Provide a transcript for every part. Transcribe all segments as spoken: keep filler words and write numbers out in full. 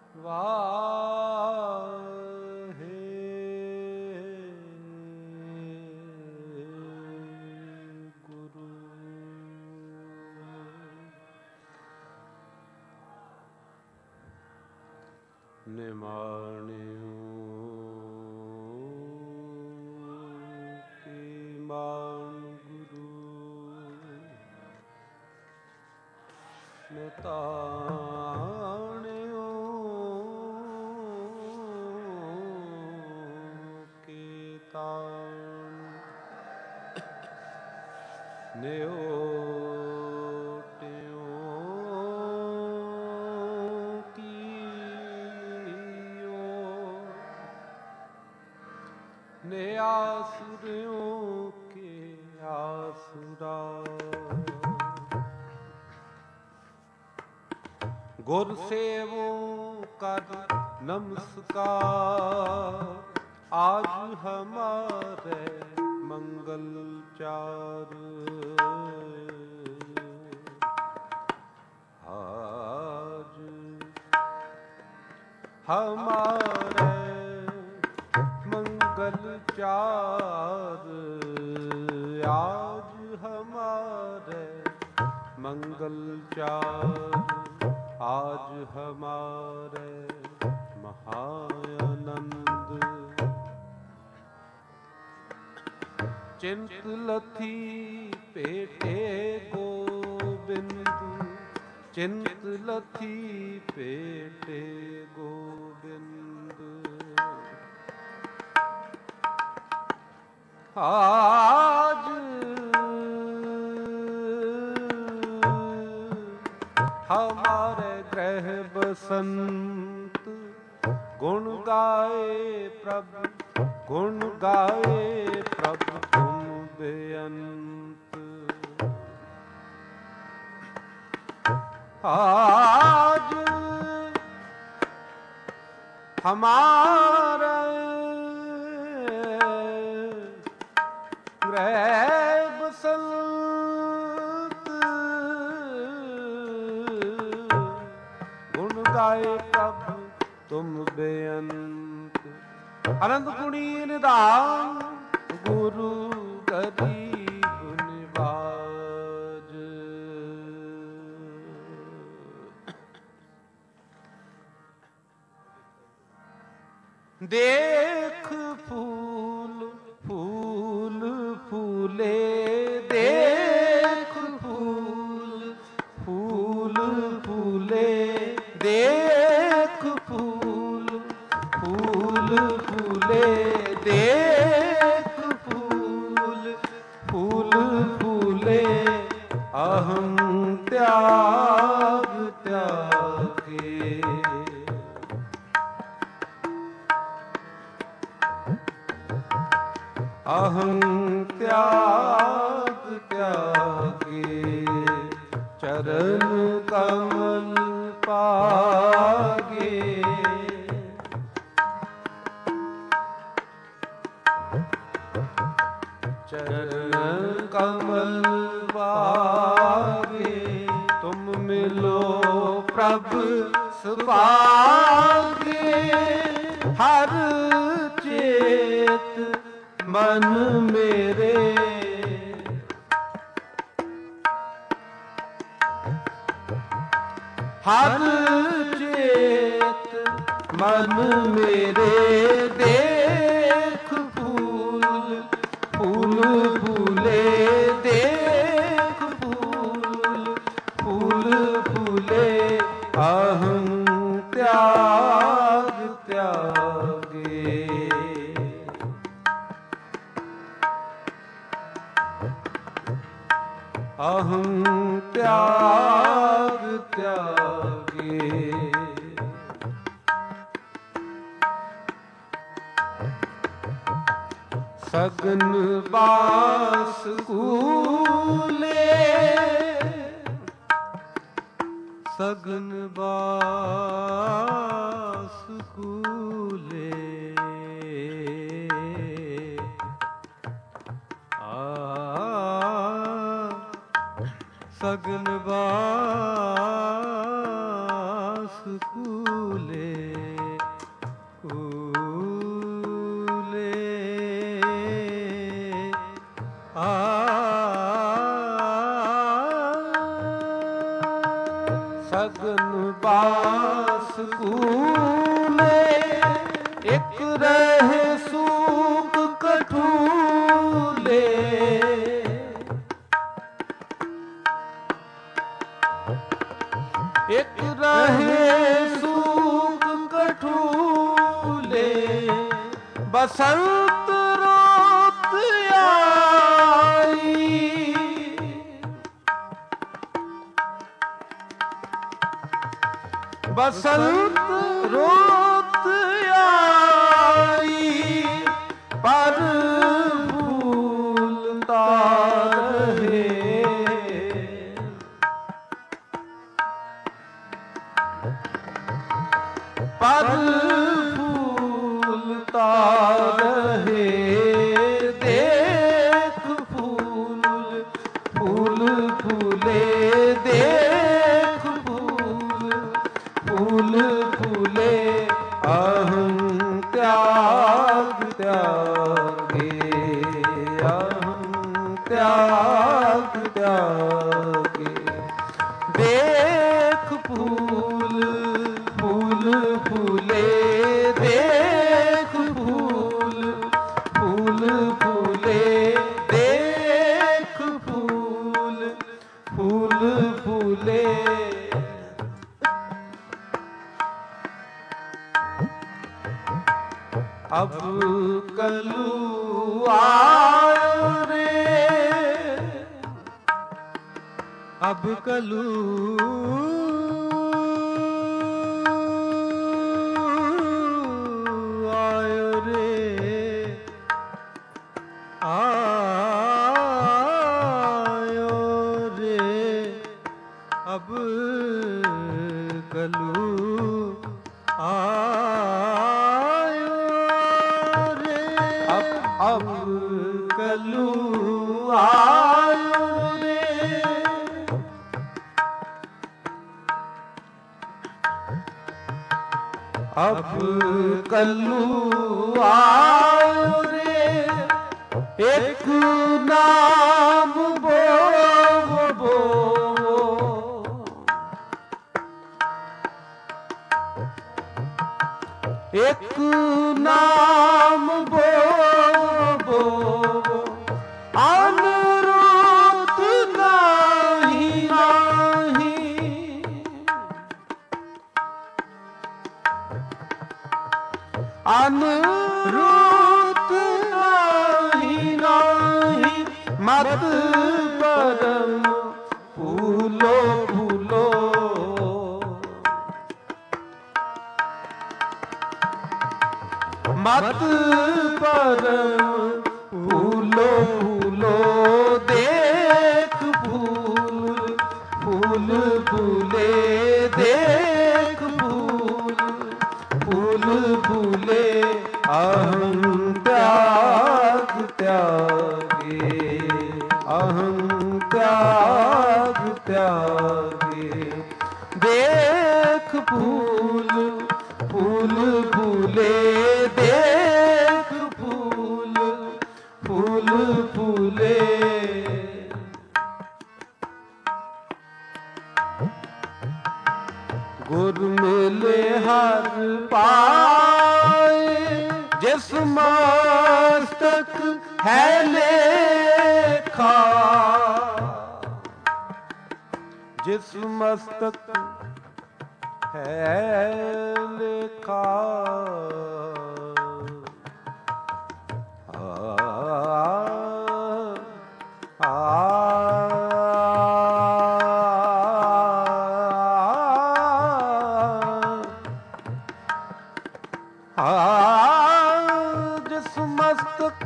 ਵਾਹੇ ਗੁਰੂ। ਨਿਮਾਣਿਓ ਕੀ ਮਾਨ ਗੁਰੂ, ਨਿਤਾਣਿਓ ਕੀ ਤਾਣ, ਨਿਓਟਿਓ ਨੇ ਆਸਰਿਓਂ ਕੇ ਆਸਰਾ। ਗੁਰ ਸੇਵੋ ਕਰ ਨਮਸਕਾਰ, ਆਜ ਹਮਾਰੇ ਮੰਗਲ ਚਾਰ। ਆਜ ਹਮਾਰੇ मंगल चार, आज हमारे मंगल चार। आज हमारे महाआनंद, चिंत लथी पेटे गोबिंद, चिंत लथी पेटे गोबिंद। आज हमारे ग्रह बसंत, गुण गाए प्रभु, गुण गाए प्रभु तुम बेअंत। आज हमारे ग्रह बसंत, गुण गाए प्रभु तुम बेअंत। अनंत गुणी निधान, गुरु गरीब निवाज। देख फूल फूल फूले, देख फूल फूल फूले, देख फूल फूल फूले, देख फूल फूल फूले। अहं त्याग त्यागे, अहं त्याग त्यागे, चरण कमल पागे। चरण कमल पागे, तुम मिलो प्रभु सुभागे। हर चेत मन मेरे, हर चेत मन मेरे। देख फूल फूल फूले, देख फूल फूल फूले। अहं त्याग त्यागे, अहं त्याग त्यागे। सगन बास कूले, सगन बास कूले। सगन बास कूले, ਸਗਨ ਬਾਸ ਕੂਲੇ ਇਕ ਰਹੇ ਸੂਕ ਕਠੂਲੇ ਇਕ ਰਹੇ ਸੂਕ ਕਠੂਲੇ ਬਸੰਤ ਰੋਤ ਆਈ ਬਸੰਤ ਰੋਤ ਆਈ ਪਰ ਫੂਲ ਤਾਂ ਰਹੇ ਪਰ ਫੂਲ ਤਾਂ ਰਹੇ ਦੇਖ ਫੂਲ ਫੂਲ ਫੂਲੇ ਦੇਖ ਫੂਲ ਫੂਲ ਫੂਲੇ ਅਹੰ ਤਿਆਗ ਤਿਆਗੇ ਅਹੰ ਤਿਆਗ ਤਿਆਗੇ ਦੇਖ ਫੂਲ ਫੂਲ ਫੂਲੇ ਦੇਖ ਫੂਲ ਫੂਲ ਫੂਲੇ ਦੇਖ ਫੂਲ ਫੂਲ ਫੂਲੇ अब कलू आयो रे अब कलू आयो रे आयो रे अब कलू अब कलू आयो रे अब कलू आयो रे एक नाम बो बो एक नाम बो अनुरूप नाही नाही अनुरूप नाही नाही मत परम फूलो फूलो मत परम फूलो फूलो देख फूल फूल फूले देख फूल फूल फूले अहं त्याग त्यागे अहं त्याग त्यागे देख फूल फूल फूले देख फूल फूल फूले गुर मिले हर पाए जिस मस्तक है लेखा जिस मस्तक है लेखा जिस मस्तक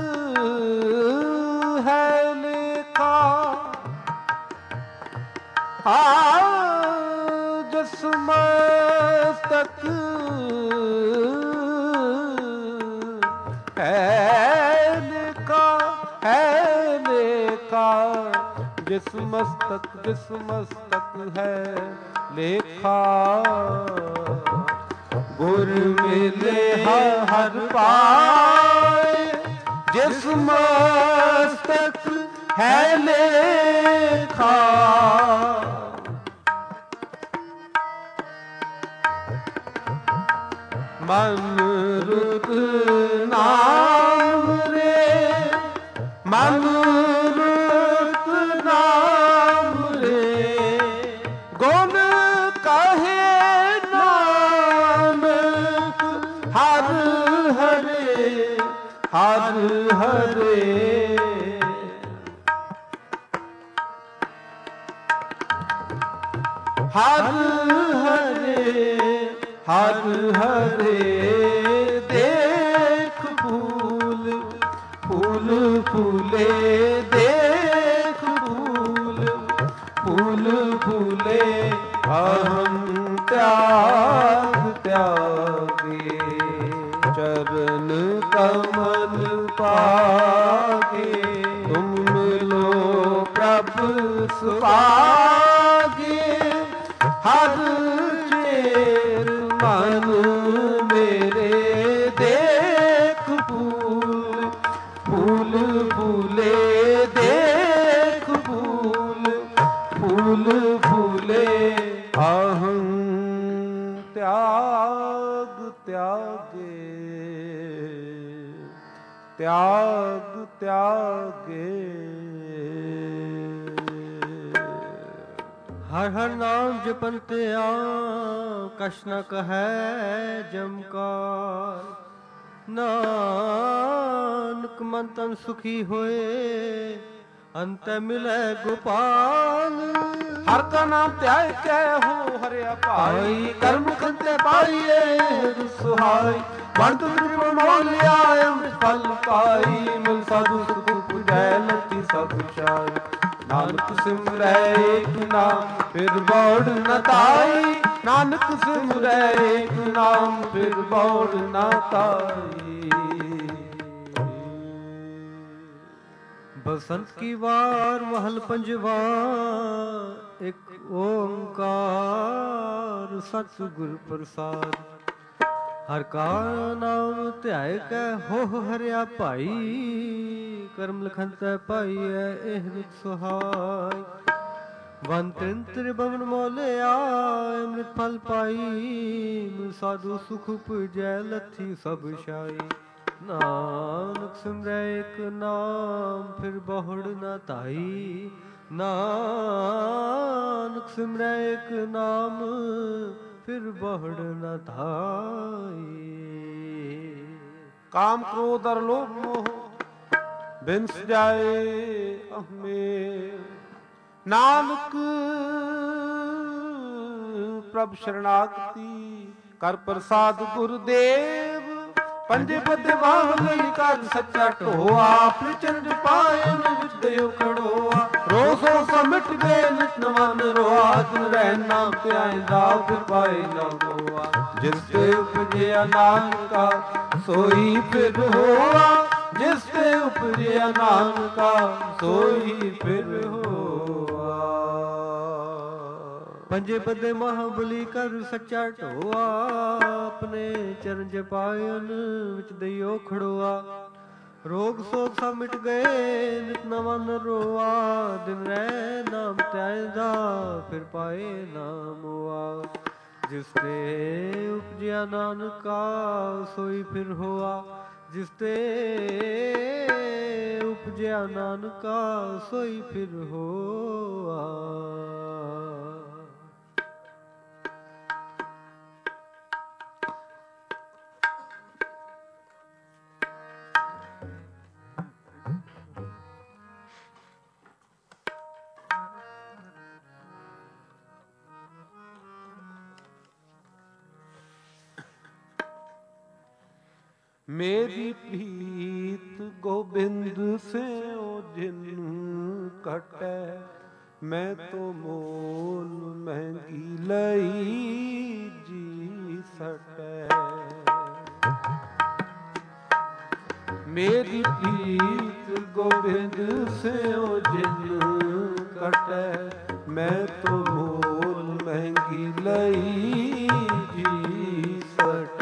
है लेखा जिस मस्तक है लेखा है लेखा जिस मस्तक जिस मस्तक है लेखा गुर मिले हर हर पाए, जिस मस्तक है लेखा। मन रुत नाम रे, मन रुत नाम रे, गुण कहे नानक हर हरे हर हरे। हर हरे हर हरे, देख फूल फूल फूले, देख फूल फूल फूले। अहम त्याग त्यागे, चरण कमल पागे। तुम लो प्रभु सुभागे, हर चेर मन मेरे। देख फूल फूल फूले, देख फूल फूल फूले। अहं त्याग त्यागे, त्याग त्यागे। हर हर नाम जपनते आ, कछ न कहै जमकार। नानक मन तन सुखी होए, अंत मिलै गोपाल। हर का नाम त्याग कै हो हरिया पाई, कर्म खंते पाइए सुहाई। बंद त्रिपुर मोलिया अमृत फल पाई, मिल साधु सुख पुजै लती सब चाई। नानक सिमरै एक नाम फिर बौड़ न ताई, नानक सिमरै एक नाम फिर बौड़ न ताई। बसंत की वार महल पंजवा, एक ओंकार सतगुर प्रसाद। हर का नाम ध्याय कै हो हरिया भाई, करम लखन तै पाइयै एह रुत सुहाय। वन त्रिन त्रिभुवन मोलिया अमृत फल पाई, मिल साधु सुख पुजै लथी सब शाई। नानक सिमरै एक नाम फिर बहुड़ न ताई, नानक सिमरै एक नाम फिर बहुड़ न धाई। काम क्रोध और लोभ मोह बिंस जाए अहमें, नानक प्रभ शरणागति कर प्रसाद गुरुदेव। पंजे पद बावली कर सच्चा ढोआ, अपने चरण पायन विच दयो खड़ोआ। रोज रोज मिट गए नित नवन रोआ, दिन रहन नाम ते आइंदा फिर पाए न होआ। जिसते उपजिया नानका सोई फिर होआ, जिसते उपजिया नानका सोई फिर होआ। पंजे पदे महाबली कर सच्चा ढोआ, अपने चरण जपायन विच दइयो खड़ोआ। रोग शोक सब मिट गए नित नवा न रोआ, दिन रह नाम त्यायदा फिर पाए नाम हुआ। जिसते उपजिया नानका सोई फिर होआ, जिसते उपजिया नानका सोई फिर होआ। मेरी प्रीत गोबिंद से जिन कटै, मैं तो मोल महंगी लई जी सटै। मेरी प्रीत गोबिंद से जिन कटै, मैं तो मोल महंगी लई जी सटै।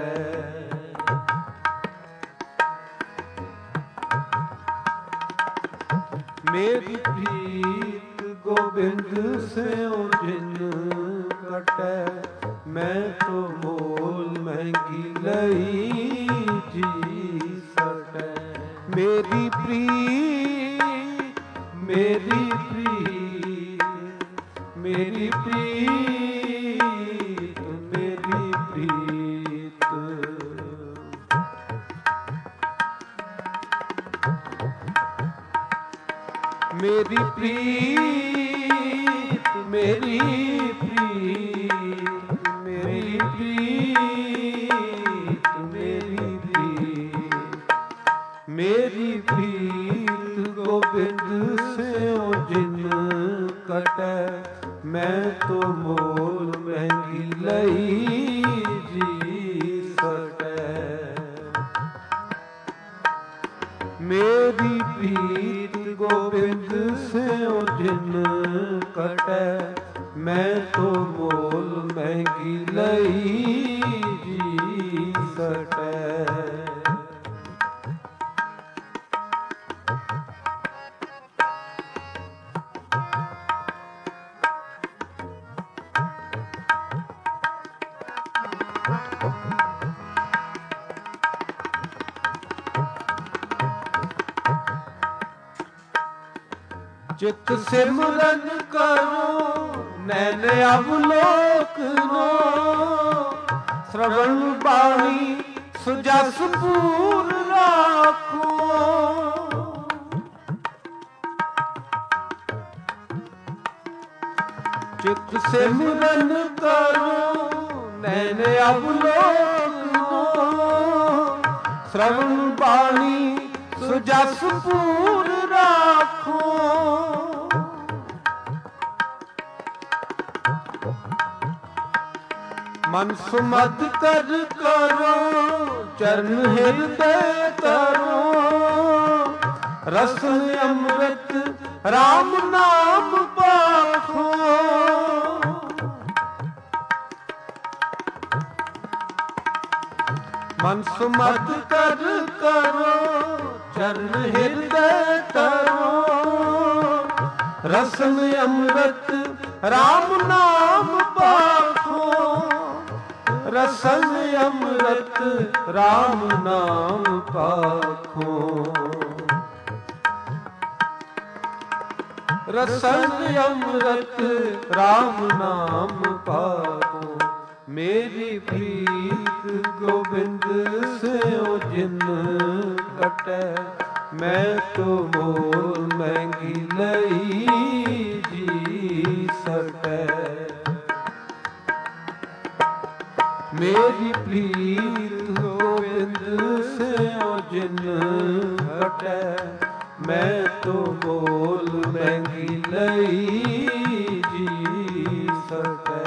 ਸਿਉ ਜਿਨ ਕਟੈ, ਮੈਂ ਤੋ ਮੋਲ ਮਹਿੰਗੀ ਲਈ ਜੀ ਸਟੈ। ਮੇਰੀ ਪ੍ਰੀਤ ਮੇਰੀ ਪ੍ਰੀਤ ਮੇਰੀ ਪ੍ਰੀਤ ਮੇਰੀ ਪ੍ਰੀਤ, ਮੇਰੀ ਪ੍ਰੀਤ ਮੇਰੀ ਪ੍ਰੀਤ ਮੇਰੀ ਪ੍ਰੀਤ ਮੇਰੀ ਪ੍ਰੀਤ, ਮੇਰੀ ਪ੍ਰੀਤ ਗੋਬਿੰਦ ਸਿਉ ਜਿਨ ਕਟੈ, ਮੈਂ ਤੋ ਮੋਲ ਮਹਿੰਗੀ ਲਈ ਜੀ ਸਟੈ। ਮੇਰੀ ਪ੍ਰੀਤ ਗੋਬਿੰਦ ਸਿਉ ਜਿਨ ਕਟੈ, ਮੈਂ ਤੋ ਮੋਲ ਮਹਿੰਗੀ ਲਈ ਜੀ ਸਟੈ। ਚਿਤ ਸਿਮਰਨ ਕਰੋ ਨੈਣ ਅਵਲੋਕਨੋ, ਸ਼ਰਵਣ ਬਾਣੀ ਸੁਜਸ ਪੂਰ ਰਾਖੋ। ਚਿਤ ਸਿਮਰਨ ਕਰੋ ਨੈਣ ਅਵਲੋਕਨੋ, ਸ਼ਰਵਣ ਬਾਣੀ ਸੁਜਸ ਪੂਰ ਰਾਖੋ। ਮਨ ਸੁਮਧ ਕਰ ਕਰੋ ਚਰਨ ਹਿਰਦੈ ਤਰੋ, ਰਸਨ ਅੰਮ੍ਰਿਤ ਰਾਮ ਨਾਮ ਪਾਖੋ। ਮਨ ਸੁਮਧ ਕਰ ਕਰੋ ਚਰਨ ਹਿਰਦੈ ਤਰੋ, ਰਸਨ ਅੰਮ੍ਰਿਤ ਰਾਮ ਨਾਮ ਪਾਖੋ। ਰਸਨ ਅੰਮ੍ਰਿਤ ਰਾਮ ਨਾਮ ਪਾਖੋ। ਰਸਨ ਅੰਮ੍ਰਿਤ ਰਾਮ ਨਾਮ ਪਾਖੋ। ਮੇਰੀ ਪ੍ਰੀਤ ਗੋਬਿੰਦ ਸਿਉ ਜਿਨ ਕਟੈ, ਮੈਂ ਤੋ ਮੋਲ ਮਹਿੰਗੀ ਲਈ ਜੀ ਸਟੈ। ਮੇਰੀ ਪ੍ਰੀਤ ਗੋਬਿੰਦ ਸਿਉ ਜਿਨ ਕਟੈ, ਮੈਂ ਤੋ ਮੋਲ ਮਹਿੰਗੀ ਲਈ ਜੀ ਸਟੈ।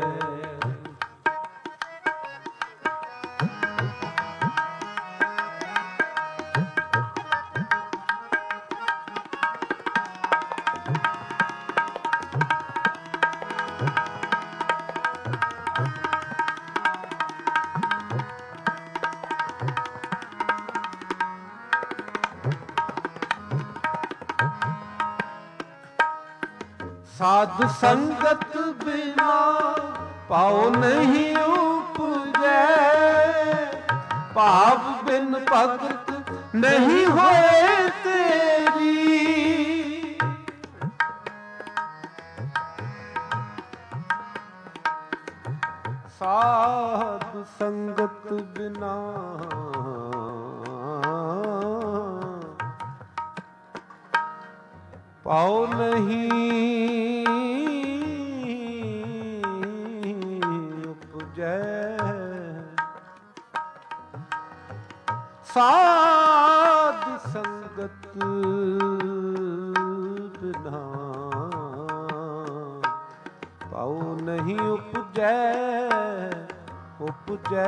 ਸਾਧ ਸੰਗਤ ਬਿਨਾ ਪਾਉ ਨਹੀਂ ਉਪਜੈ, ਭਾਵ ਬਿਨ ਭਗਤ ਨਹੀਂ ਹੋਏ ਤੇਰੀ। ਸਾਧ ਸੰਗਤ ਬਿਨਾ ਪਾਉ ਨਹੀਂ ਉਪਜੈ, ਸਾਧ ਸੰਗਤ ਬਿਨਾ ਪਾਉ ਨਹੀਂ ਉਪਜੈ ਉਪਜੈ।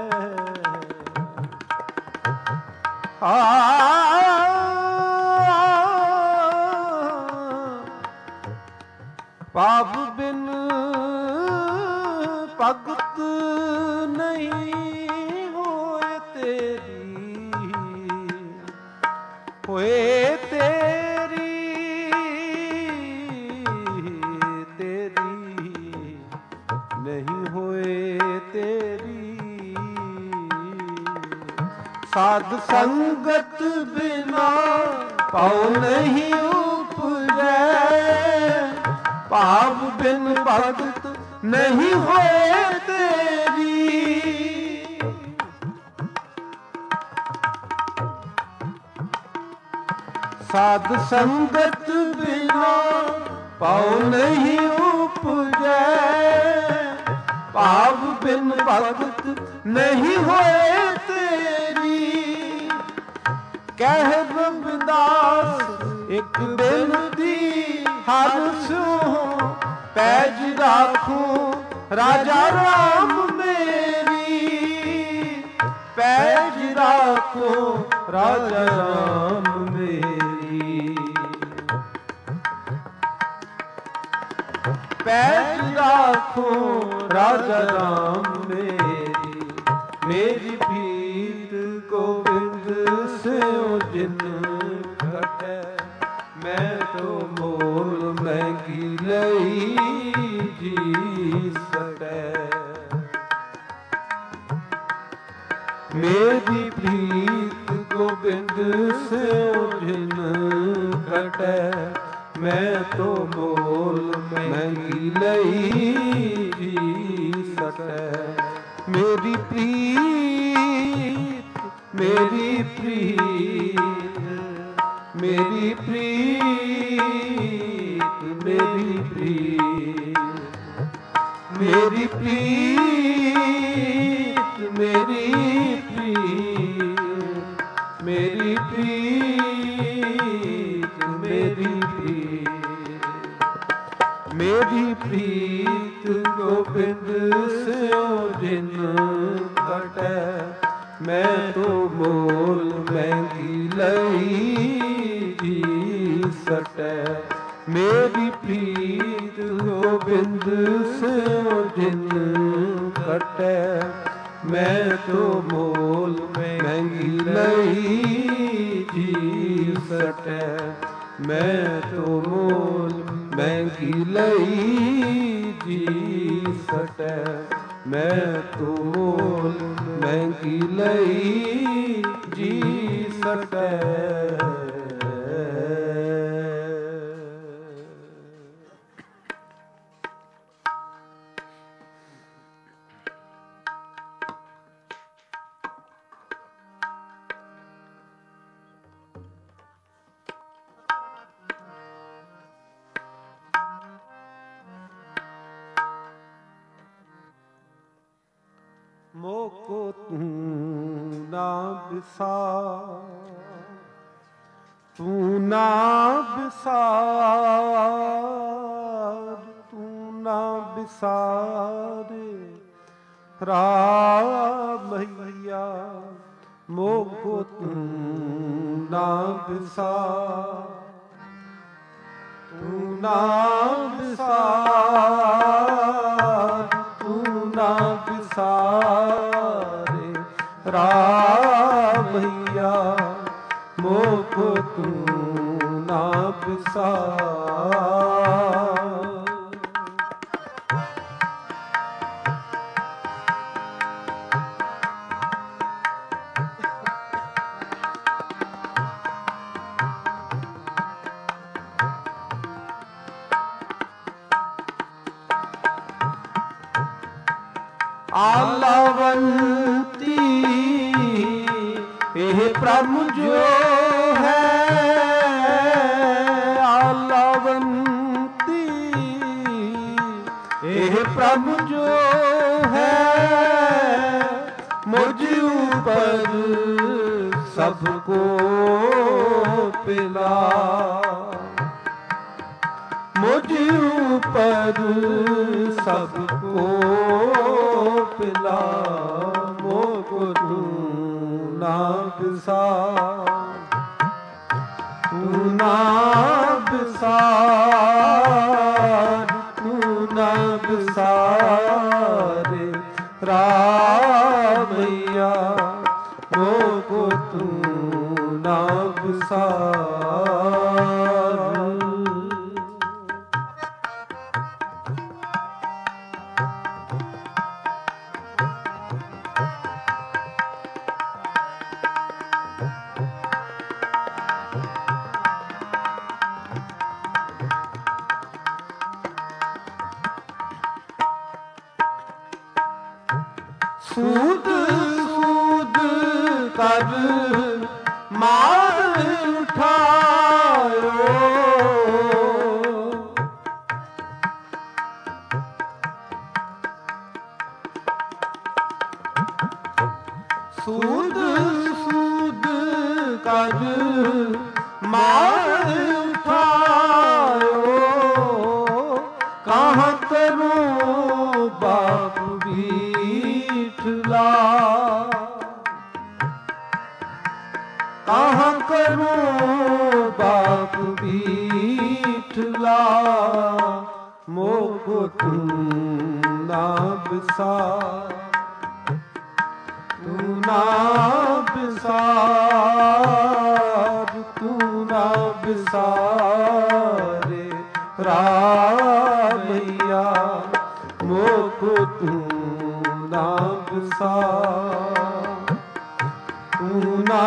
ਆ ਪਾਪ ਬਿਨ ਭਗਤ ਨਹੀਂ ਹੋਏ ਤੇਰੀ, ਹੋਏ ਤੇਰੀ साध संगत बिना पाओ नहीं उपजै, भाव बिन भगत नहीं होए तेरी। साध संगत बिना पाओ नहीं उपजै, भाव बिन भगत नहीं होए तेरी। कह रविदास एक बेनती हर सो, पैज राखूं राजा राम मेरी। पैज राखूं राजा राम मेरी। पैज राखूं राजा राम मेरी। मेरी प्रीत गोविंद से जिन घटै, मैं तो मोल महंगी लई जी सकै। मेरी प्रीत गोविंद से जिन घटै, मैं तो मोल महंगी लई जी सकै। मेरी प्रीत मेरी प्रीत मेरी प्रीत मेरी प्रीत मेरी प्रीत मेरी प्रीत मेरी प्रीत मेरी प्रीत मेरी प्रीत गोविंद से जिन घटै, मैं तो मोल महंगी लई जी सकै। मेरी प्रीत गोविंद से जिन घटै, मैं तो मोल महंगी लई जी सकै। मैं तो मोल महंगी लई जी सकै। मैं तो मोल महंगी लई जी सकै। मोको तू ना बिसार, तू ना बिसार, तू ना बिसारे राम मैया। मोको तू ना बिसार, तू ना बिसार, तू ना बिसारे राम मैया। मोको तू ना बिसार। आलावंती एह प्रभु जो है, आलावंती एह प्रभु जो है। मुझ ऊपर सबको पिला, मुझ ऊपर सबको पिला। मोको तू ना बिसार, तू ना बिसार, तू ना बिसारे राम मैया। मोको तू ना बिसार। ਕਰ ਮਾਰ ਉਠਾਇਓ। ਸੂਦ ਸੂਦ ਕਰ ਮਾਰ ਉਠਾਇਓ। ਕਹਾਂ ਕਰੂੰ ਬਾਪ ਬੀਠਲਾ, ਕਹਾਂ ਕਰੂੰ ਬਾਪ ਬੀਠਲਾ। ਮੋਹ ਤੂੰ ਨਾ ਬਿਸਾਰ, ਤੂੰ ਨਾ ਬਿਸਾਰ, ਤੂੰ ਨਾ ਬਿਸਾਰੇ ਰਾਮਈਆ। ਮੋਹ ਤੂੰ ਨਾ ਬਿਸਾਰ, ਤੂੰ ਨਾ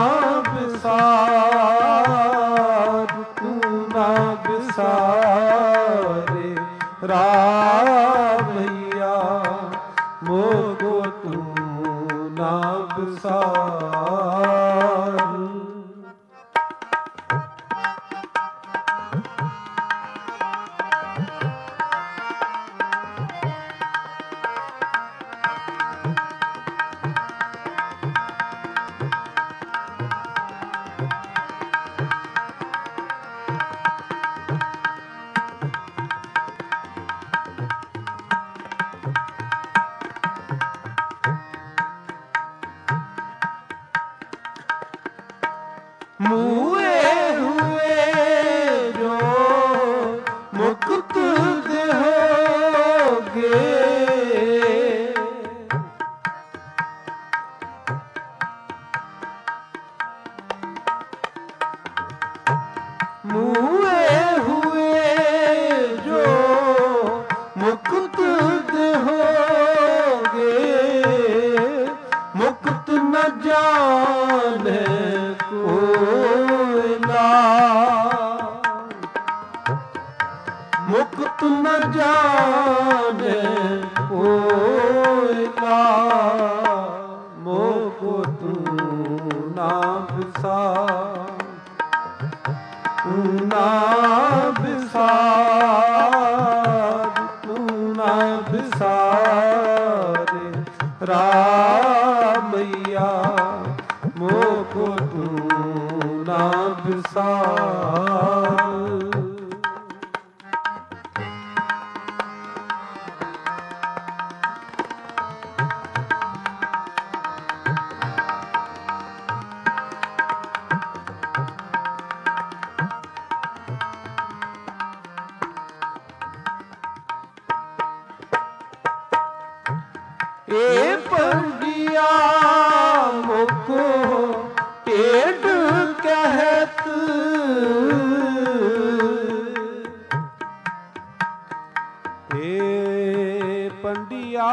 ਬਿਸਾਰ, ਤੂੰ ਨਾ ਬਿਸਾਰੇ ਰਾਮਈਆ। ਮੋਹ ਤੂੰ ਨਾ ਬਿਸਾਰ। ਮੂਏ ਹੁਏ ਜੋ ਮੁਕਤ ਦੇਹੋਗੇ। ਮੂਏ ਹੁਏ ਜੋ ਮੁਕਤ ਦੇਹੋਗੇ। ਮੁਕਤ ਨ ਜਾਣੇ ਕੋਇ ਨਾਮ, ਮੁਕਤ ਨ ਜਾਣੇ ਕੋਇ ਨਾਮ। ਮੋਹ ਤੂੰ ਨਾ ਬਿਸਾਰ, ਤੂੰ ਨਾ ਬਿਸਾਰ, ਤੂੰ ਨਾ ਬਿਸਾਰੇ ਰਾਮਈਆ। ਮੋਹ ਤੂੰ ਨਾ ਬਿਸਾਰ। ਏ ਪੰਡਿਆ ਮੁਕੋ ਢੇਡ ਕਹਿਤ। ਏ ਪੰਡਿਆ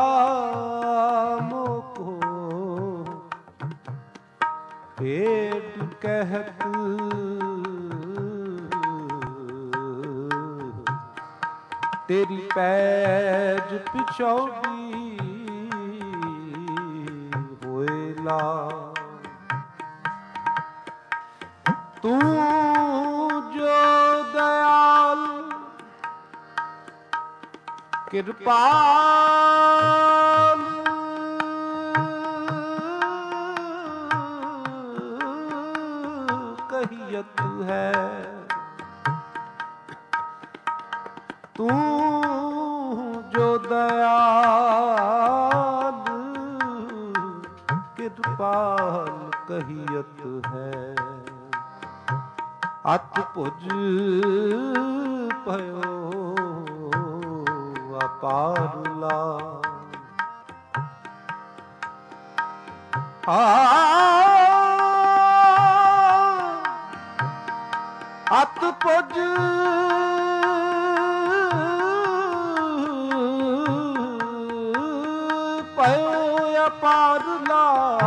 ਮੁਕੋ ਢੇਡ ਕਹਿਤ। ਤੇਰੀ ਪੈਜ ਪਿਛੋੜੀ ਹੋਏ ਲਾ। ਤੂੰ ਜੋ ਦਇਆਲ ਕਿਰਪਾਲ ਕਹੀਅਤ ਹੈ। ਤੂੰ ਜੋ ਦਇਆਲ ਕਿਰਪਾਲ ਕਹੀਅਤ ਹੈ। ਅਤ ਭੁਜ ਭਇਓ ਅਪਾਰਲਾ। ਆ ਅਤ ਭੁਜ ਭਇਓ ਅਪਾਰਲਾ।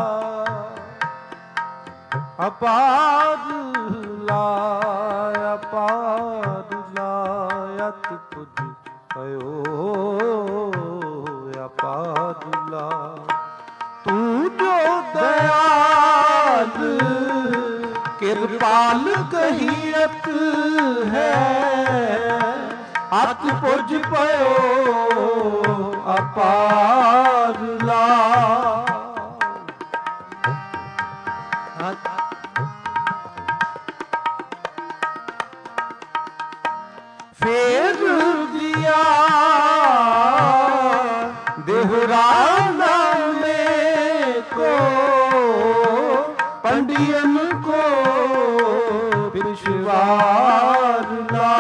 ਅਪਾਰਲਾ ਅਪਾਰਲਾ ਅਤ ਭੁਜ ਭਇਓ ਅਪਾਰਲਾ। ਤੂੰ ਜੋ ਦਇਆ ਕਿਰਪਾਲ ਕਹੀਅਤ ਹੈ, ਅਤ ਪੁਜ ਪਇਓ ਅਪਾਰ ਲਾ। ਫੇਰ ਦਿਆ ਦੇਹੁਰਾ ਨਾਮੇ ਕੋ, ਪੰਡਿਯਨ ਕੋ ਵਿਸ਼ਵਾਰ ਲਾ।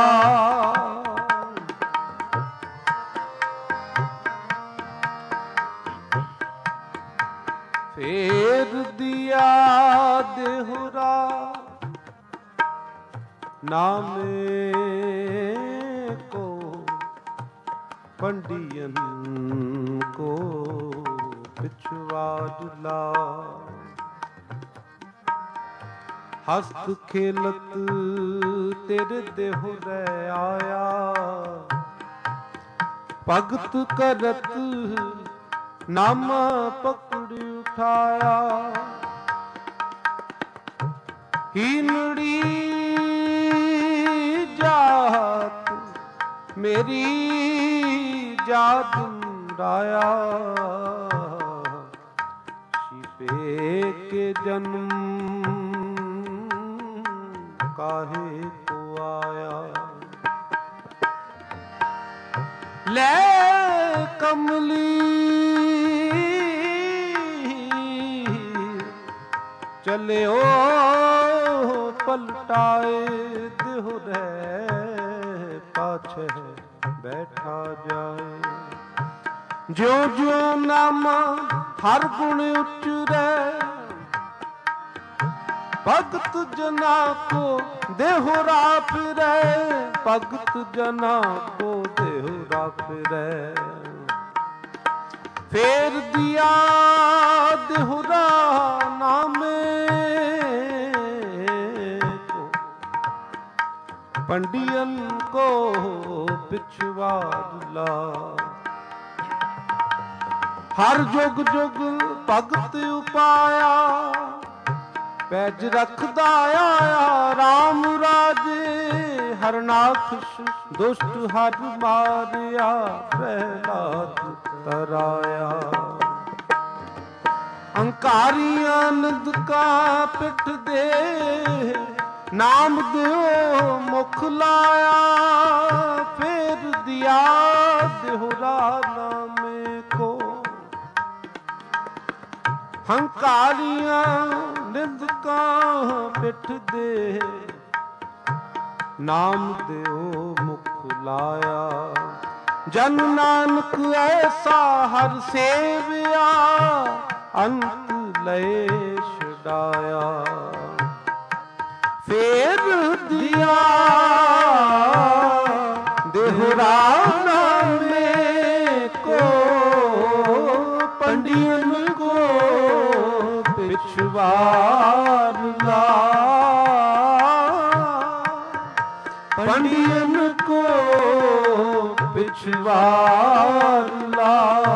ਫੇਰ ਦਿਆ ਦੇਹੁਰਾ ਨਾਮੇ ਕੋ, ਪੰਡਿਯਨ ਕੋ ਪਿਛਵਾੜ ਲਾ। ਹਸਤ ਖੇਲਤ ਤੇਰੇ ਦੇਹੁਰੇ ਆਇਆ, ਭਗਤ ਕਰਤ ਨਾਮ ਪਕੜ ਉਠਾਇਆ। ਹੀਨੜੀ ਜਾਤ ਮੇਰੀ ਜਾਤ ਰਾਇਆ, ਛਿਪੇ ਕੇ ਜਨਮ ਕਾਹੇ ਕੋ ਆਇਆ। ਲੈ ਕਮਲੀ ਚਲਿਓ ਪਲਟਾਏ, ਦੇਹੁਰੇ ਪਾਛੇ ਬੈਠਾ ਜਾਏ। ਜਿਉ ਜਿਉ ਨਾਮ ਹਰ ਗੁਣ ਉਚਰੈ, ਭਗਤ ਜਨਾ ਕੋ ਦੇਹੁਰਾ ਫਿਰੈ, ਭਗਤ ਜਨਾ ਕੋ ਦੇਹੁਰਾ ਫਿਰੈ। ਫੇਰ ਦਿਆ ਦੇਹੁਰਾ ਨਾਮੇ ਕੋ, ਪੰਡਿਯਨ ਕੋ ਪਿਛਵਾੜ ਲਾ। ਹਰ ਜੁਗ ਜੁਗ ਭਗਤ ਉਪਾਇਆ, ਪੈਜ ਰਖਦਾ ਆਇਆ ਰਾਮ ਰਾਜੇ। ਹਰਨਾਖਸ਼ ਦੁਸ਼ਟ ਹਰ ਮਾਰਿਆ, ਪ੍ਰਹਿਲਾਦ ਤਰਾਇਆ। ਅੰਕਾਰੀ ਆਨੰਦ ਕਾ ਪਿਠ ਦੇ, ਨਾਮ ਦਿਓ ਮੁਖ ਲਾਇਆ। ਫੇਰ ਦਿਆ ਦੇਹੁਰਾ ਨਾਮੇ ਕੋ, ਹੰਕਾਰੀਆਂ ਨਿੰਦਕਾਂ ਪਿੱਠ ਦੇ, ਨਾਮ ਦਿਓ ਮੁਖ ਲਾਇਆ। ਜਨ ਨਾਨਕ ਐਸਾ ਹਰ ਸੇਵਿਆ, ਅੰਤ ਲਏ ਛਡਾਇਆ। ਫੇਰ ਦਿਆ ਦੇਹੁਰਾ ਨਾਮੇ ਕੋ, ਪੰਡਿਯਨ ਕੋ ਪਿਛਵਾੜ ਲਾ। ਪੰਡਿਯਨ ਕੋ ਪਿਛਵਾੜ ਲਾ।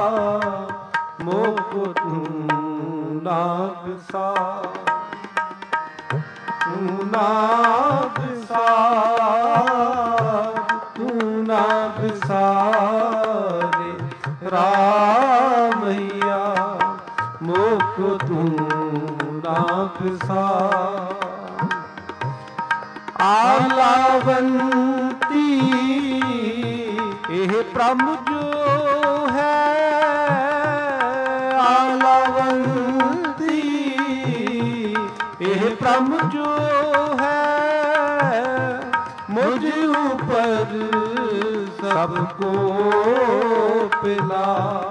ਮੋਕੋ ਤੂੰ ਨਾ ਵਿਸਾਰ, ਤੂੰ ਨਾ ਵਿਸਾਰ, ਤੂੰ ਨਾ ਵਿਸਾਰੇ ਰਾਮਈਆ। ਮੋਕੋ ਤੂੰ ਨਾ ਵਿਸਾਰ। ਆਲਾਵੰਤੀ ਇਹ ਬ੍ਰਹਮ ਜੋ ਹੈ, ਆਲਾਵੰਤੀ ਇਹ ਬ੍ਰਹਮ ਜੋ ਹੈ। ਮੁਝ ਉਪਰ ਸਭ ਕੋ ਪਿਲਾ,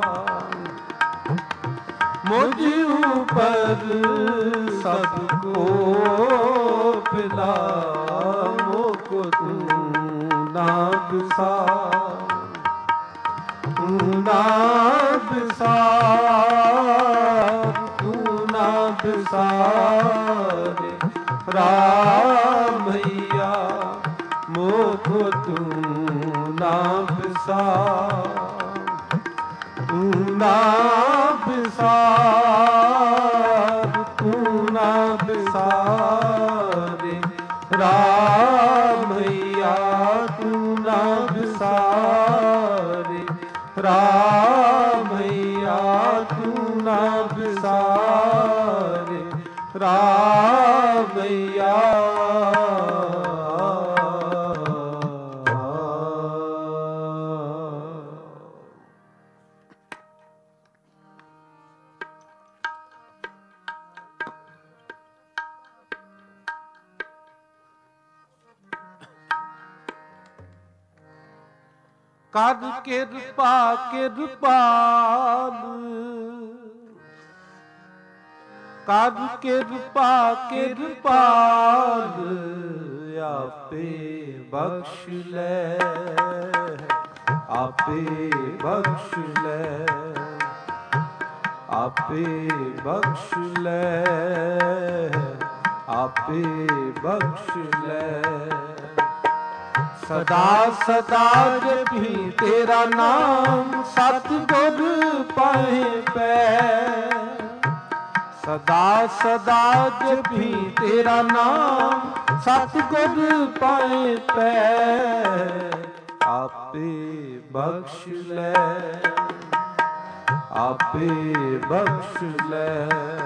मुझ ऊपर सबको पिला। मोको तू ना बिसार, तू ना बिसार, तू ना बिसार रामैया। मोको तू ना बिसार, तू ना बिसार, तू ना बिसार ਰਾਮਈਆ। ਕਰ ਕਿਰਪਾ ਕਿਰਪਾਲ, ਕਰ ਕਿਰਪਾ ਕਿਰਪਾਲ, ਆਪੇ ਬਖਸ਼ ਲੈ, ਆਪੇ ਬਖਸ਼ ਲੈ, ਆਪੇ ਬਖਸ਼ ਲੈ, ਆਪੇ ਬਖਸ਼ ਲੈ। ਸਦਾ ਸਦਾ ਜਪੀ ਤੇਰਾ ਨਾਮ, ਸਤਿਗੁਰ ਪਾਏ ਪੈ। ਸਦਾ ਸਦਾ ਜਪੀ ਤੇਰਾ ਨਾਮ, ਸਤਿਗੁਰ ਪਾਏ ਪੈ। ਆਪੇ ਬਖਸ਼ ਲੈ, ਆਪੇ ਬਖਸ਼ ਲੈ,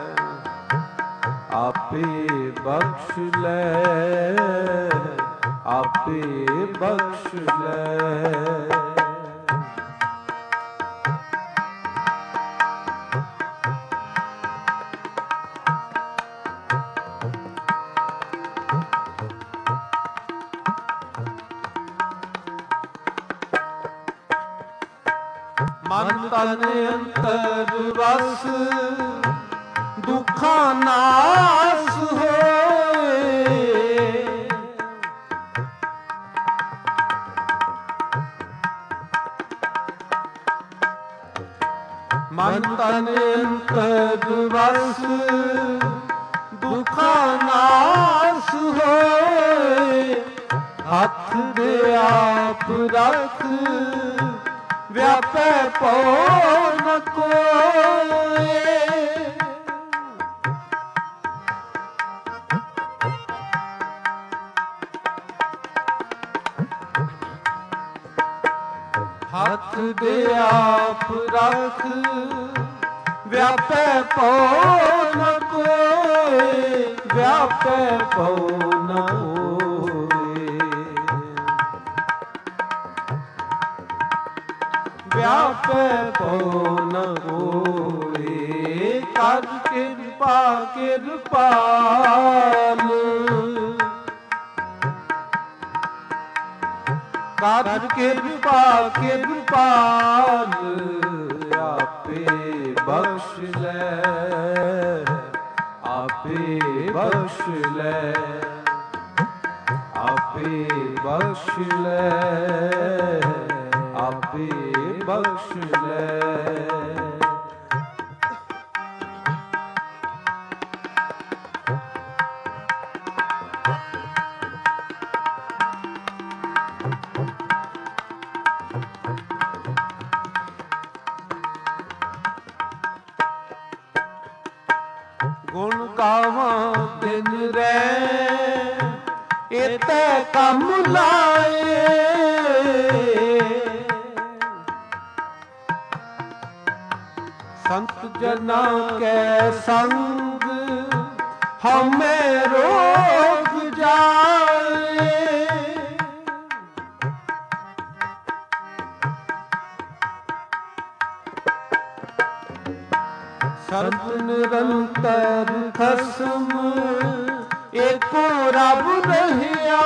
ਆਪੇ ਬਖਸ਼ ਲੈ, ਆਪੇ ਬਖਸ਼ ਲੈ। ਮਨ ਤਨ ਅੰਤਰ ਵਸ, ਦੁਖਾਂ ਨਾਸ ਹੋਏ। ਮਨ ਤਨ ਅੰਤਰ ਵਸ, ਦੁਖਾਂ ਨਾਸ ਹੋਏ। ਹੱਥ ਦੇ ਆਪ ਰਖ, ਵਿਆਪੈ ਭਉ ਨ ਕੋਇ। ਹੱਥ ਦੇ ਆਪ ਰਖ, ਵਿਆਪੈ ਭਉ ਨ ਕੋਇ, ਵਿਆਪੈ ਭਉ ਨ ਕੋਇ। ਵਿਆਪੈ ਭਉ ਨ ਕੋਇ। ਕਰ ਕਿਰਪਾ ਕਿਰਪਾਲ, ਕਰ ਕਿਰਪਾ ਕਿਰਪਾਲ, ਆਪੇ ਬਖਸ਼ ਲੈ, ਆਪੇ ਬਖਸ਼ ਲੈ, ਆਪੇ ਬਖਸ਼ ਲੈ, ਆਪੇ ਬਖਸ਼ ਲੈ। ਗੁਣ ਗਾਵਾਂ ਦਿਨ ਰਹਿ, ਇਤੈ ਕੰਮ ਲਾਏ। ਸੰਤ ਜਨਾਂ ਕੈ ਸੰਗ, ਹਮੇ ਰੋਗ ਜਾਏ। ਸਰਬ ਨਿਰੰਤਰ ਖਸਮ, ਏਕੋ ਰਬ ਰਹਿਆ।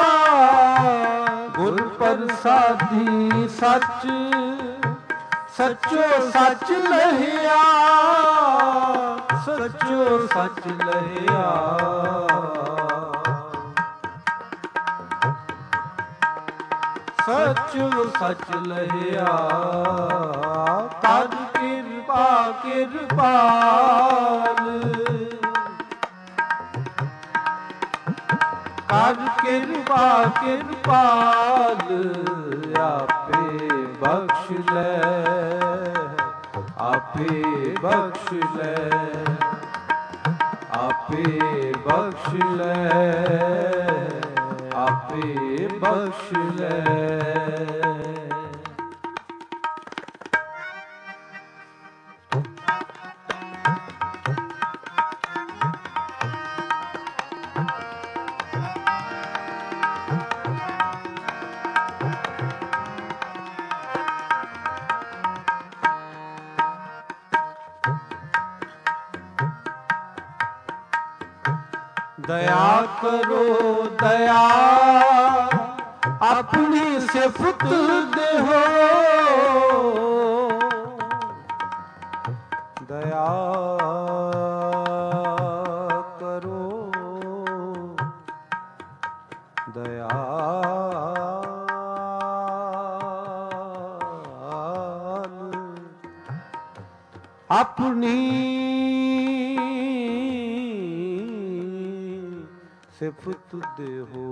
ਗੁਰ ਪ੍ਰਸਾਦੀ ਸੱਚ, ਸੱਚੋ ਸੱਚ ਲਹਿਆ, ਸੱਚੋ ਸੱਚ ਲਹਿਆ। ਸੱਚੋ ਸੱਚ ਲਹਿਆ। ਕਰ ਕਿਰਪਾ ਕਿਰਪਾਲ, ਕਰ ਕਿਰਪਾ ਕਿਰਪਾਲ, ਆਪੇ ਬਖਸ਼ ਲੈ, ਆਪੇ ਬਖਸ਼ ਲੈ, ਆਪੇ ਬਖਸ਼ ਲੈ, ਆਪੇ ਬਖਸ਼ ਲੈ। ਦਇਆ ਕਰੋ ਦਇਆ ਆਪਣੀ ਸਿਫਤ ਦੇਹੋ ਦਇਆ ਕਰੋ ਦਇਆ ਆਪਣੀ ਸਿਫਤ ਦੇਹੋ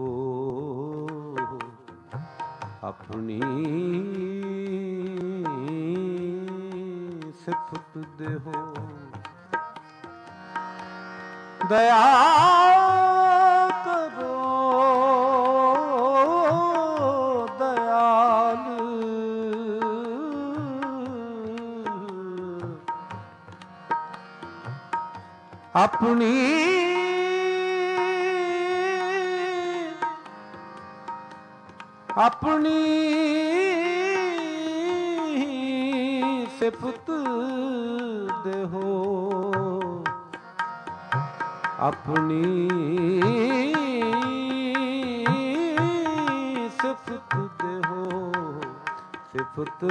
ਆਪਣੀ ਸਿਫਤ ਦੇਹੋ ਦਇਆ ਕਰੋ ਦਇਆਲ ਆਪਣੀ ਆਪਣੀ ਸਿਫਤ ਦੇਹੋ ਆਪਣੀ ਸਿਫਤ ਦੇਹੋ ਸਿਫਤ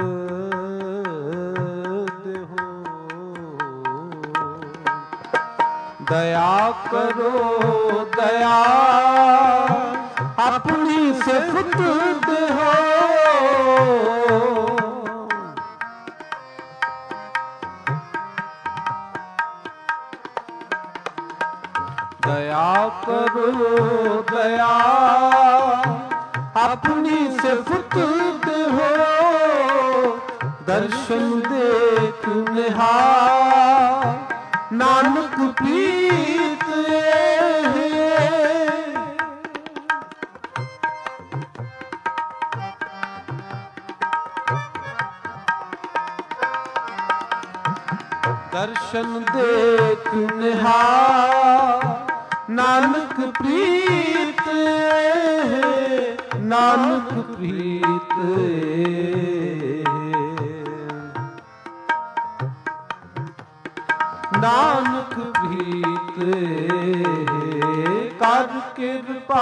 ਦੇਹੋ ਦਇਆ ਕਰੋ ਦਇਆ ਆਪਣੀ ਸਿਫਤ ਦੇਹੋ ਦਇਆ ਕਰੋ ਦਇਆ ਆਪਣੀ ਸਿਫਤ ਦੇਹੋ ਦਰਸ਼ਨ ਦੇਖ ਨਿਹਾਲ ਨਾਨਕ ਪ੍ਰੀਤ ਦਰਸ਼ਨ ਦੇਖ ਨਿਹਾਲ ਨਾਨਕ ਪ੍ਰੀਤ ਨਾਨਕ ਪ੍ਰੀਤ ਨਾਨਕ ਪ੍ਰੀਤ ਕਰ ਕਿਰਪਾ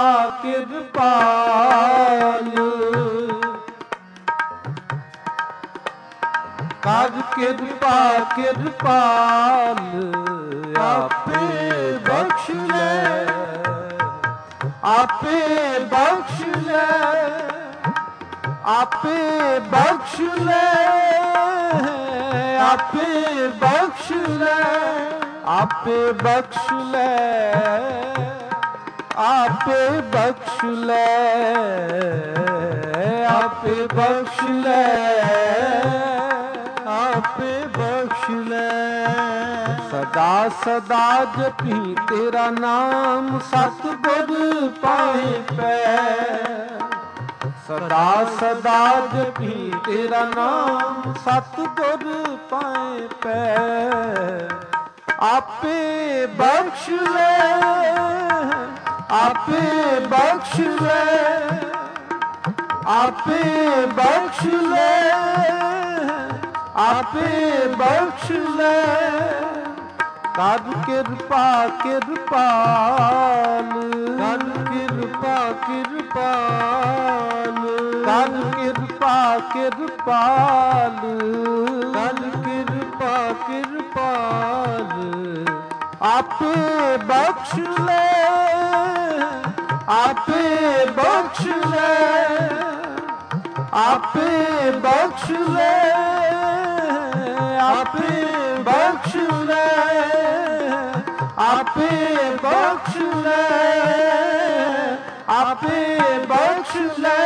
ਕਿਰਪਾਲ ਕਰ ਕਿਰਪਾ ਕਿਰਪਾਲ ਆਪੇ ਬਖਸ਼ ਲੈ ਆਪੇ ਬਖਸ਼ ਲੈ ਆਪੇ ਬਖਸ਼ ਲੈ ਆਪੇ ਬਖਸ਼ ਲੈ ਆਪੇ ਬਖਸ਼ ਲੈ ਆਪੇ ਬਖਸ਼ ਲੈ ਆਪੇ ਬਖਸ਼ ਲੈ ਆਪੇ ਬਖਸ਼ ਲੈ ਸਦਾ ਸਦਾ ਜਪੀ ਤੇਰਾ ਨਾਮ ਸਤਿਗੁਰ ਪਾਏ ਪੈ ਸਦਾ ਸਦਾ ਜਪੀ ਤੇਰਾ ਨਾਮ ਸਤਿਗੁਰ ਪਾਏ ਪੈ ਆਪੇ ਬਖਸ਼ ਲੈ ਆਪੇ ਬਖਸ਼ ਲੈ ਆਪੇ ਬਖਸ਼ ਲੈ ਆਪੇ ਬਖਸ਼ ਲੈ ਕਰ ਕਿਰਪਾ ਕਿਰਪਾਲ ਕਰ ਕਿਰਪਾ ਕਿਰਪਾਲ ਕਰ ਕਿਰਪਾ ਕਿਰਪਾਲ ਕਰ ਕਿਰਪਾ ਕਿਰਪਾਲ ਆਪੇ ਬਖਸ਼ ਲੈ ਆਪੇ ਬਖਸ਼ ਲੈ ਆਪੇ ਬਖਸ਼ ਲੈ ਆਪੇ ਬਖਸ਼ ਲੈ ਆਪੇ ਬਖਸ਼ ਲੈ ਆਪੇ ਬਖਸ਼ ਲੈ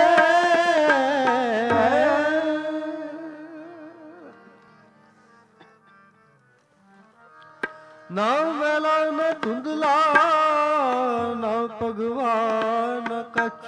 ਨਾ ਵੇਲਾ ਨਾ ਧੁੰਦਲਾ ਨਾ ਭਗਵਾਨ ਕਛ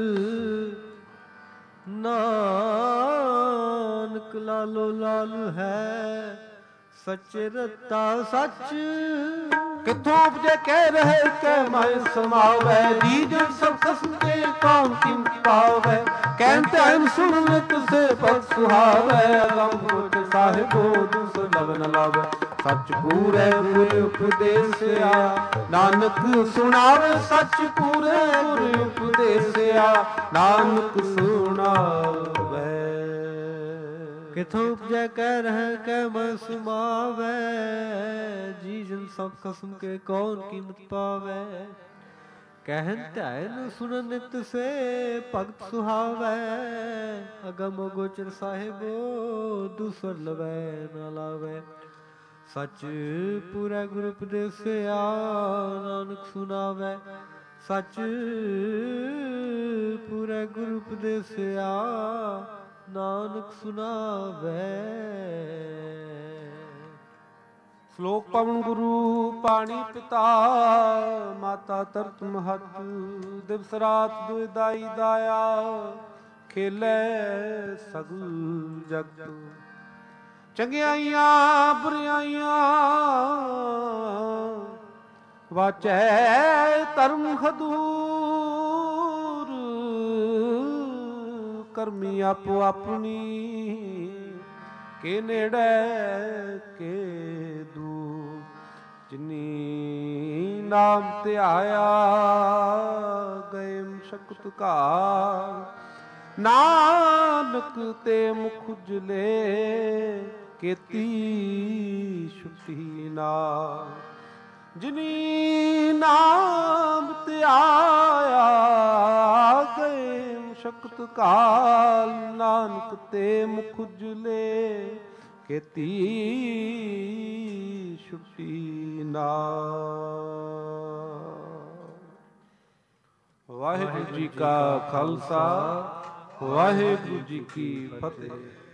ਨਾਨਕ ਲਾਲੋ ਲਾਲ ਹੈ ਸੱਚੇ ਰਤਾ ਸੱਚ ਕਿਥੋਂ ਉਪਜੇ ਕਹਿ ਰਹੇ ਕਹਿ ਮਾਇ ਸਮਾਵੈ ਜੀਜ ਸਭ ਖਸਮ ਕੇ ਕੌਣ ਕਿੰਤ ਪਾਵੈ ਕਹਿੰਤੇ ਹਨ ਸੁਣਨ ਤੁਸੇ ਪਤ ਸੁਹਾਵੈ ਅਲੰਭ ਕੋਟ ਸਾਹਿਬੋ ਦੁਸ ਲਵ ਨ ਲਾਵੈ ਸੱਚ ਪੂਰੇ ਗੁਰ ਉਪਦੇਸਿਆ, ਨਾਨਕ ਸੁਣਾਵੇ ਸੱਚ ਪੂਰੇ ਗੁਰ ਉਪਦੇਸਿਆ, ਨਾਨਕ ਸੁਣਾਵੇ। ਕਿਥੋਂ ਉਪਜੈ ਕਹਿ ਰਹਿ ਕਹਿ ਮਨ ਸੁਮਾਵੈ, ਜੀ ਜਨ ਸਭ ਖਸਮ ਕੇ ਕੌਣ ਕੀਮਤ ਪਾਵੈ। ਕਹਿਨ ਧਿਆਨ ਸੁਣਨ ਨਿਤ ਸੇ ਭਗਤ ਸੁਹਾਵੈ, ਅਗਮ ਗੋਚਰ ਸਾਹਿਬੋ ਦੂਸਰ ਲਵੈ ਨਾ ਲਾਵੈ। ਸੱਚ ਪੂਰਾ ਗੁਰ ਉਪਦੇਸਿਆ, ਨਾਨਕ ਸੁਣਾਵੈ। ਸੱਚ ਪੂਰਾ ਗੁਰ ਉਪਦੇਸਿਆ, ਨਾਨਕ ਸੁਣਾਵੈ। ਸ਼ਲੋਕ ਪਵਨ ਗੁਰੂ ਪਾਣੀ ਪਿਤਾ, ਮਾਤਾ ਤਰਤ ਮਹਤ, ਦਿਵਸ ਰਾਤ ਦੁਇ ਦਾਈ ਦਾਇਆ, ਖੇਲੇ ਸਗਲ ਜਗਤ। ਚੰਗਿਆਈਆਂ ਬੁਰਿਆਈਆਂ ਵਾਚੈ ਧਰਮ ਹਦੂਰ, ਕਰਮੀ ਆਪੋ ਆਪਣੀ ਕੇ ਨੇੜੇ ਕੇ ਦੂਰ। ਜਿਨੀ ਨਾਮ ਧਿਆਇਆ ਗਏ ਮਸ਼ਕਤ ਘਾਰ, ਨਾਨਕ ਤੇ ਮੁਖ ਉਜਲੇ ਕੀਤੀ ਛੁਟੀ ਨਾਮ। ਜਿਨੀ ਨਾਮ ਧਿਆਇਆ ਗਏ ਮਸ਼ਕਤ ਕਾਲ, ਨਾਨਕ ਤੇ ਮੁਖ ਉਜਲੇ ਕੀਤੀ ਛੁਟੀ ਨਾਮ। ਵਾਹਿਗੁਰੂ ਜੀ ਕਾ ਖਾਲਸਾ, ਵਾਹਿਗੁਰੂ ਜੀ ਕੀ ਫਤਿਹ।